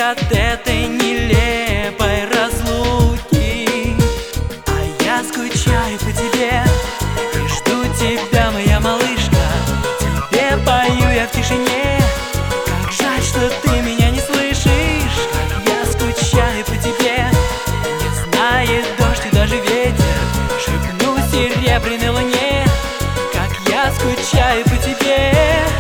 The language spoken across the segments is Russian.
от этой нелепой разлуки. А я скучаю по тебе и жду тебя, моя малышка. Тебе пою я в тишине. Как жаль, что ты меня не слышишь. Как я скучаю по тебе. Не знает дождь и даже ветер. Шепну серебряной луне. Как я скучаю по тебе.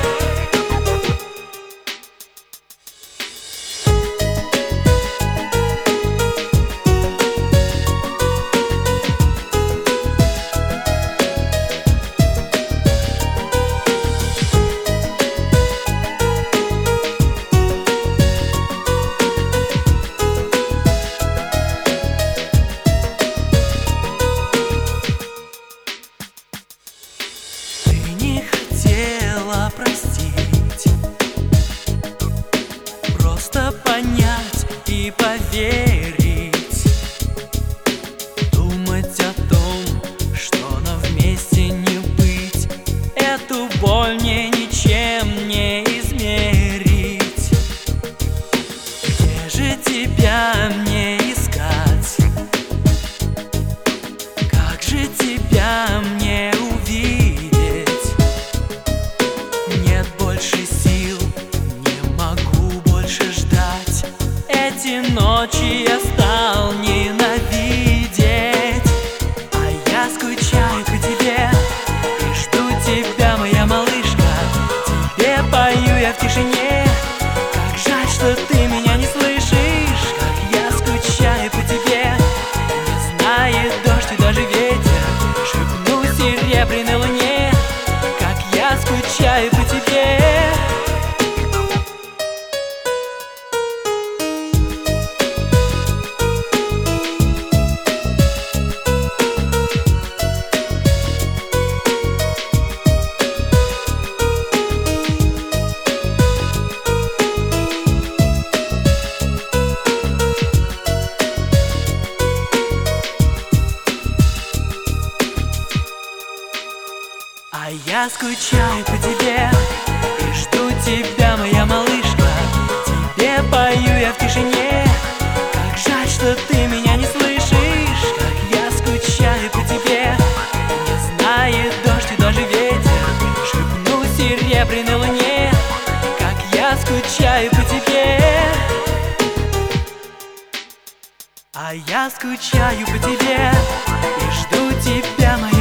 Простить, просто понять и поверить, думать о том, что нам вместе не быть. Эту боль мне ничем не измерить. Где же тебя мне искать? Как же тебя мне увидеть? Нет больше сил, не могу больше ждать. Эти ночи я стал ненавидеть. А я скучаю по тебе и жду тебя, моя малышка. Тебе пою я в тишине. Как жаль, что ты меня не слышишь. Как я скучаю по тебе. Не знает дождь и даже ветер. Шепну серебряной луне. Как я скучаю по тебе. А я скучаю по тебе и жду тебя, моя малышка. Тебе пою я в тишине. Как жаль, что ты меня не слышишь. Как я скучаю по тебе. Не знает дождь и даже ветер. Шепну серебряной луне. Как я скучаю по тебе. А я скучаю по тебе и жду тебя, моя